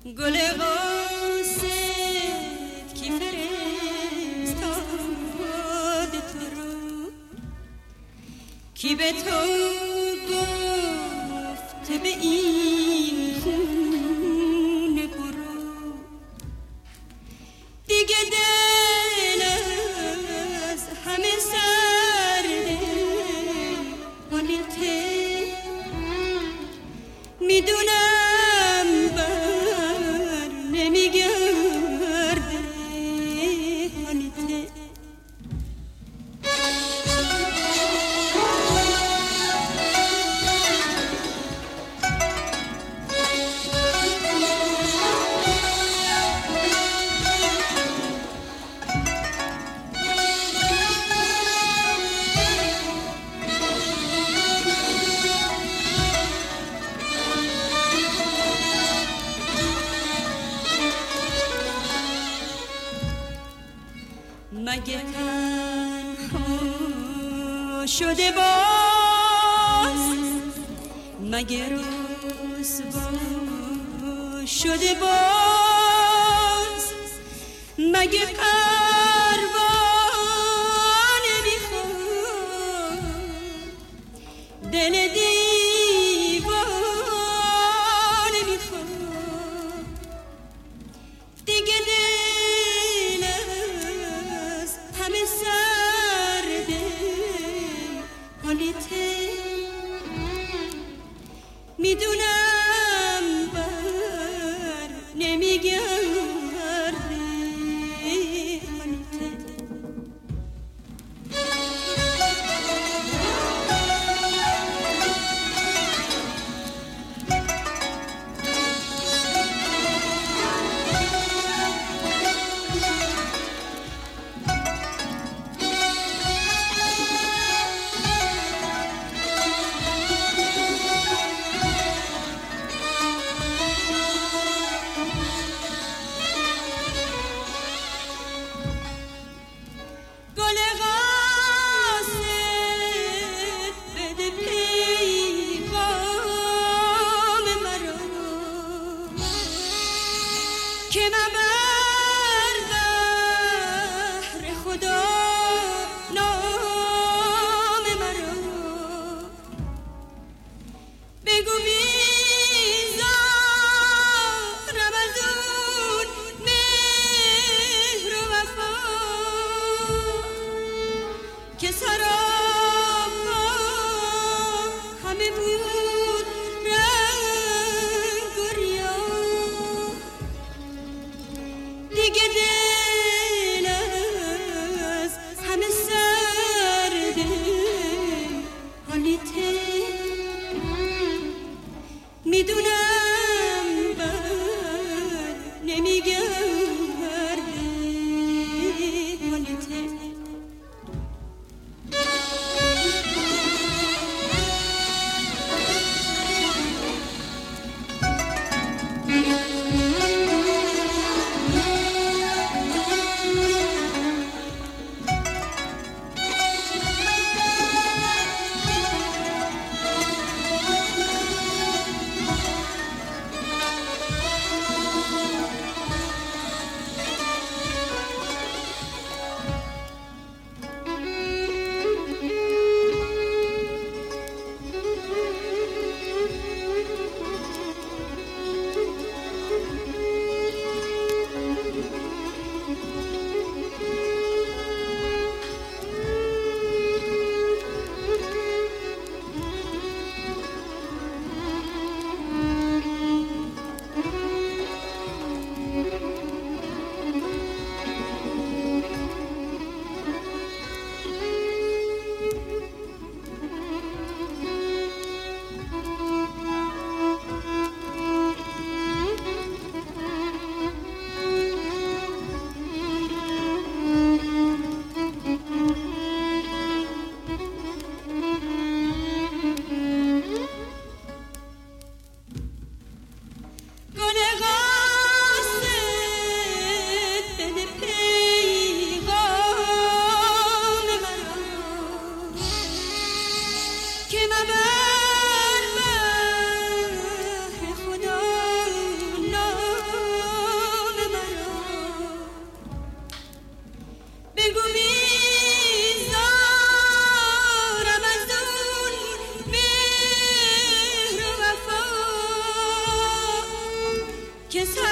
گل قاصد کی فرستاد تو رو، کی به تو گفت به این خونه برو، دیگه دل از همه سرده حالته، میدونم بر نمیگرده حالته. مگه تنها شده باز، مگه رسوا شده باز، مگه پروانه میخواد دل دیوانه میخواد، دیگه دل از همه سرده حالته، میدونم بر نمیگرده حالته. گل قاصد بده پیغام مرا که من بر بحر خدا نام مرا، بگو بیزارم از اون مهر و وفا که سراپا همه بود رنگ و ریا، که